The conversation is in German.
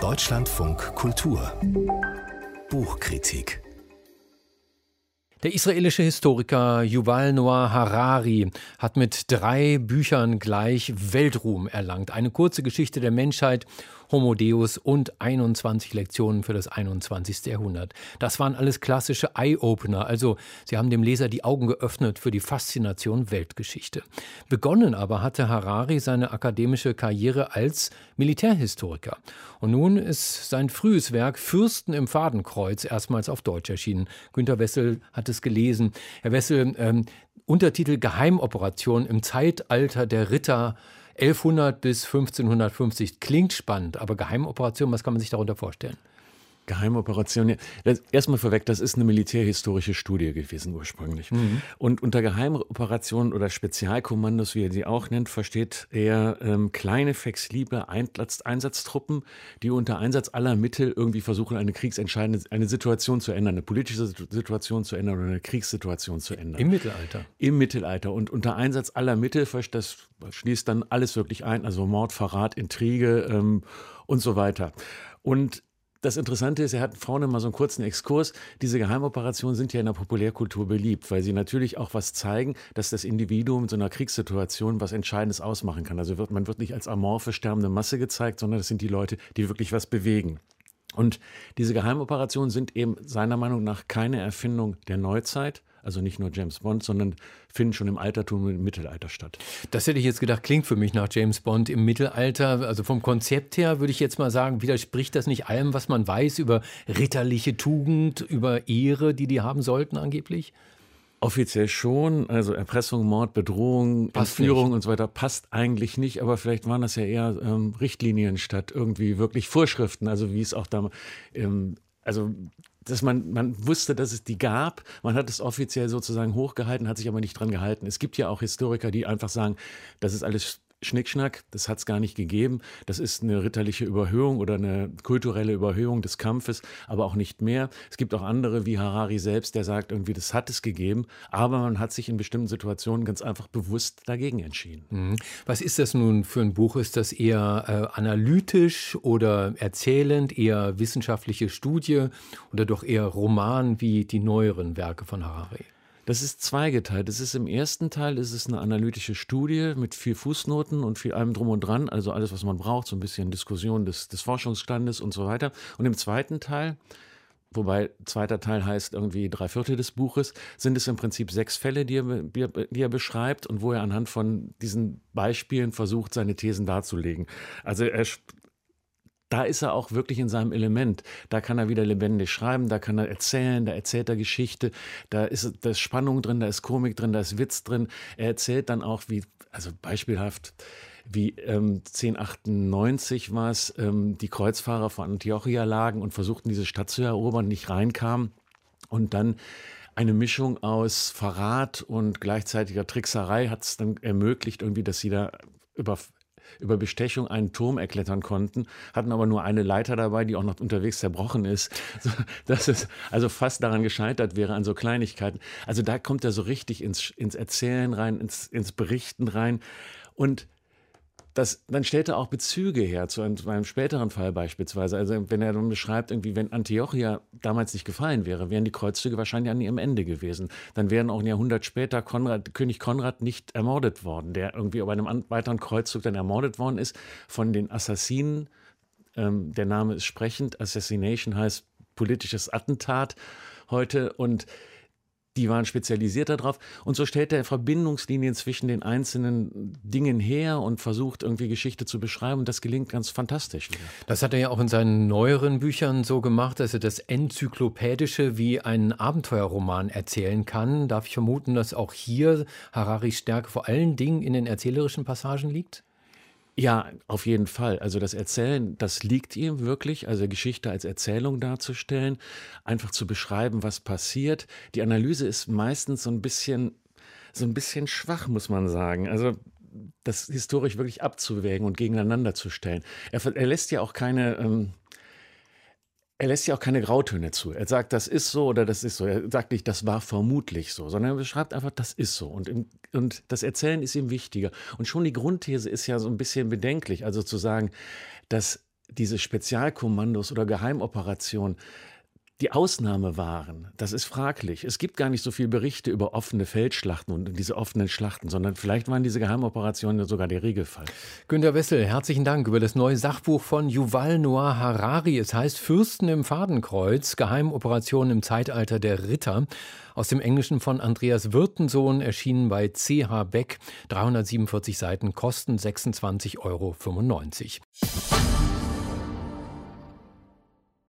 Deutschlandfunk Kultur Buchkritik. Der israelische Historiker Yuval Noah Harari hat mit 3 Büchern gleich Weltruhm erlangt. Eine kurze Geschichte der Menschheit, Homo Deus und 21 Lektionen für das 21. Jahrhundert. Das waren alles klassische Eye-Opener, also sie haben dem Leser die Augen geöffnet für die Faszination Weltgeschichte. Begonnen aber hatte Harari seine akademische Karriere als Militärhistoriker. Und nun ist sein frühes Werk Fürsten im Fadenkreuz erstmals auf Deutsch erschienen. Günter Wessel hat es gelesen. Herr Wessel, Untertitel Geheimoperation im Zeitalter der Ritter 1100 bis 1550. Klingt spannend, aber Geheimoperation, was kann man sich darunter vorstellen? Geheimoperation, ja. Erstmal vorweg, das ist eine militärhistorische Studie gewesen ursprünglich. Und unter Geheimoperationen oder Spezialkommandos, wie er sie auch nennt, versteht er kleine, flexible Einsatztruppen, die unter Einsatz aller Mittel irgendwie versuchen, eine Situation zu ändern, eine politische Situation zu ändern oder eine Kriegssituation zu ändern. Im Mittelalter? Im Mittelalter. Und unter Einsatz aller Mittel, das schließt dann alles wirklich ein, also Mord, Verrat, Intrige und so weiter. Und das Interessante ist, er hat vorne mal so einen kurzen Exkurs. Diese Geheimoperationen sind ja in der Populärkultur beliebt, weil sie natürlich auch was zeigen, dass das Individuum in so einer Kriegssituation was Entscheidendes ausmachen kann. Also man wird nicht als amorphe, sterbende Masse gezeigt, sondern das sind die Leute, die wirklich was bewegen. Und diese Geheimoperationen sind eben seiner Meinung nach keine Erfindung der Neuzeit, also nicht nur James Bond, sondern finden schon im Altertum und im Mittelalter statt. Das hätte ich jetzt gedacht, klingt für mich nach James Bond im Mittelalter. Also vom Konzept her würde ich jetzt mal sagen, widerspricht das nicht allem, was man weiß über ritterliche Tugend, über Ehre, die haben sollten angeblich? Offiziell schon, also Erpressung, Mord, Bedrohung, Entführung und so weiter passt eigentlich nicht, aber vielleicht waren das ja eher Richtlinien statt irgendwie wirklich Vorschriften, also wie es auch da, dass man wusste, dass es die gab, man hat es offiziell sozusagen hochgehalten, hat sich aber nicht dran gehalten. Es gibt ja auch Historiker, die einfach sagen, das ist alles Schnickschnack, das hat es gar nicht gegeben. Das ist eine ritterliche Überhöhung oder eine kulturelle Überhöhung des Kampfes, aber auch nicht mehr. Es gibt auch andere, wie Harari selbst, der sagt irgendwie, das hat es gegeben, aber man hat sich in bestimmten Situationen ganz einfach bewusst dagegen entschieden. Was ist das nun für ein Buch? Ist das eher analytisch oder erzählend, eher wissenschaftliche Studie oder doch eher Roman wie die neueren Werke von Harari? Das ist zweigeteilt. Im ersten Teil ist es eine analytische Studie mit viel Fußnoten und viel allem drum und dran, also alles, was man braucht, so ein bisschen Diskussion des Forschungsstandes und so weiter. Und im zweiten Teil, wobei zweiter Teil heißt irgendwie 3/4 des Buches, sind es im Prinzip 6 Fälle, die er beschreibt und wo er anhand von diesen Beispielen versucht, seine Thesen darzulegen. Also da ist er auch wirklich in seinem Element. Da kann er wieder lebendig schreiben, da kann er erzählen, da erzählt er Geschichte, da ist Spannung drin, da ist Komik drin, da ist Witz drin. Er erzählt dann auch, beispielhaft, wie 1098 war es, die Kreuzfahrer vor Antiochia lagen und versuchten, diese Stadt zu erobern, nicht reinkamen und dann eine Mischung aus Verrat und gleichzeitiger Trickserei hat es dann ermöglicht, irgendwie, dass sie da über Bestechung einen Turm erklettern konnten, hatten aber nur eine Leiter dabei, die auch noch unterwegs zerbrochen ist, dass es also fast daran gescheitert wäre, an so Kleinigkeiten. Also da kommt er so richtig ins Erzählen rein, ins Berichten rein und dann stellt er auch Bezüge her zu einem späteren Fall beispielsweise. Also wenn er dann beschreibt, irgendwie, wenn Antiochia damals nicht gefallen wäre, wären die Kreuzzüge wahrscheinlich an ihrem Ende gewesen. Dann wären auch ein Jahrhundert später König Konrad nicht ermordet worden, der irgendwie bei einem weiteren Kreuzzug dann ermordet worden ist von den Assassinen. Der Name ist sprechend. Assassination heißt politisches Attentat heute und die waren spezialisiert darauf. Und so stellt er Verbindungslinien zwischen den einzelnen Dingen her und versucht irgendwie Geschichte zu beschreiben. Und das gelingt ganz fantastisch. Das hat er ja auch in seinen neueren Büchern so gemacht, dass er das Enzyklopädische wie einen Abenteuerroman erzählen kann. Darf ich vermuten, dass auch hier Hararis Stärke vor allen Dingen in den erzählerischen Passagen liegt? Ja, auf jeden Fall. Also das Erzählen, das liegt ihm wirklich, also Geschichte als Erzählung darzustellen, einfach zu beschreiben, was passiert. Die Analyse ist meistens so ein bisschen schwach, muss man sagen. Also das historisch wirklich abzuwägen und gegeneinander zu stellen. Er lässt ja auch keine Grautöne zu. Er sagt, das ist so oder das ist so. Er sagt nicht, das war vermutlich so, sondern er beschreibt einfach, das ist so. Und das Erzählen ist ihm wichtiger. Und schon die Grundthese ist ja so ein bisschen bedenklich. Also zu sagen, dass diese Spezialkommandos oder Geheimoperationen die Ausnahme waren, das ist fraglich. Es gibt gar nicht so viele Berichte über offene Feldschlachten und diese offenen Schlachten, sondern vielleicht waren diese Geheimoperationen sogar der Regelfall. Günter Wessel, herzlichen Dank über das neue Sachbuch von Yuval Noah Harari. Es heißt Fürsten im Fadenkreuz, Geheimoperationen im Zeitalter der Ritter. Aus dem Englischen von Andreas Wirtensohn, erschienen bei CH Beck. 347 Seiten, kosten 26,95 €.